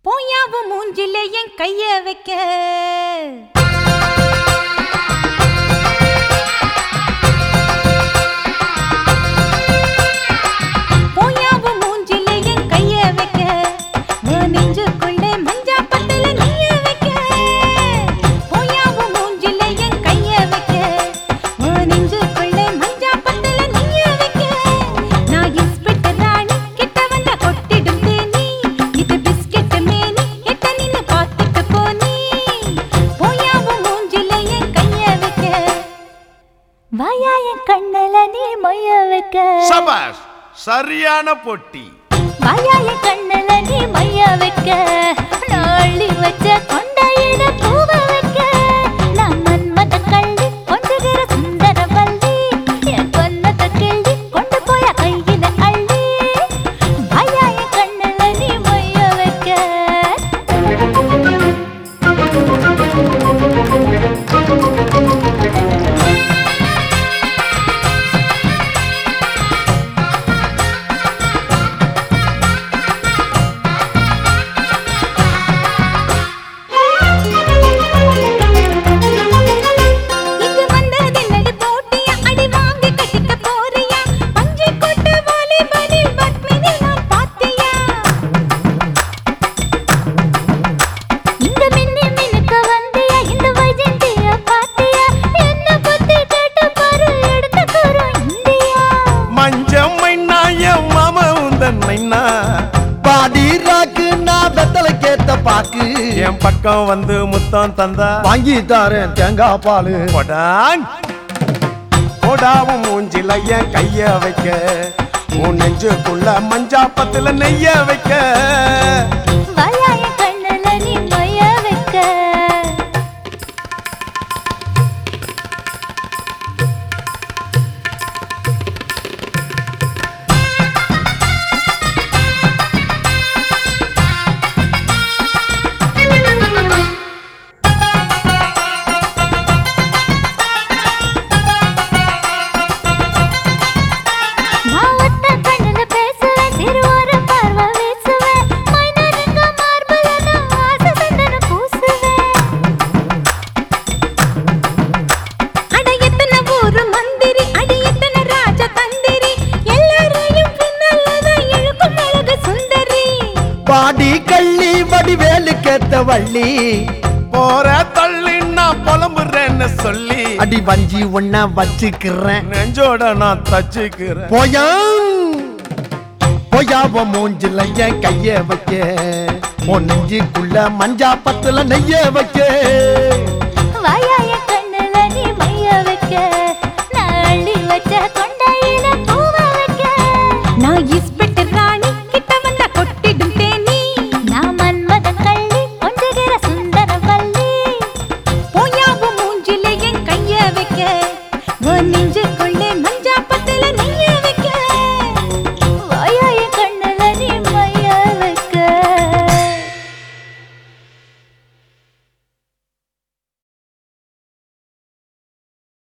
போயாவும் மூஞ்சிலே என் கைய வைக்க போயாவும் மூஞ்சிலே என் கைய வைக்க நெஞ்சுக்குள்ளே மஞ்சா பத்தல நீய வைக்க போயாவும் மூஞ்சிலே என் கைய வைக்க நெஞ்சுக்குள்ளே மஞ்சா பத்தல நீய வைக்க நான் இஸ்பிட்ட ராணி கிட்ட வந்த கொட்டிடும் தேனி இது பிஸ்கெட் மேனி எட்ட நின்னு பாத்துட்டு போனி போயாவும் மூஞ்சிலே என் கைய வைக்க வாயா என் கண்ணல நீ மொய்ய வைக்க சபாஷ் சரியான பொட்டி வாயா என் கண்ணல நீ மொய்ய வைக்க நாளி வச்ச கொண்டையிட பூவ வைக்க நான் மன்மத கள்ளி கொஞ்சகிற சுந்தர வள்ளி என் கொன்னத கிள்ளி கொண்டு போய கையில அள்ளி வாயா என் கண்ணல நீ மொய்ய வைக்க என் பக்கம் வந்து முத்தம் தந்தா வாங்கி தாரேன் தேங்காய் பாலு போடாவும் மூஞ்சில என் கைய வைக்க உன் நெஞ்சுக்குள்ள மஞ்சா பத்துல நெய்ய வைக்க வாயா என் கண்ணல நீ மொய்ய வைக்க பாடி கள்ளி வடிவேலு கேத்த வள்ளி போற தள்ளி நான் புலம்புறேன்னு சொல்லி அடி வஞ்சி ஒன்னா வச்சுக்கிறேன் நெஞ்சோட நான் தச்சுக்கிறேன் போயாவ மூஞ்சில என் கைய வைக்க உன் நெஞ்சுக்குள்ள மஞ்சா பத்துல நெய்ய வைக்க வாயா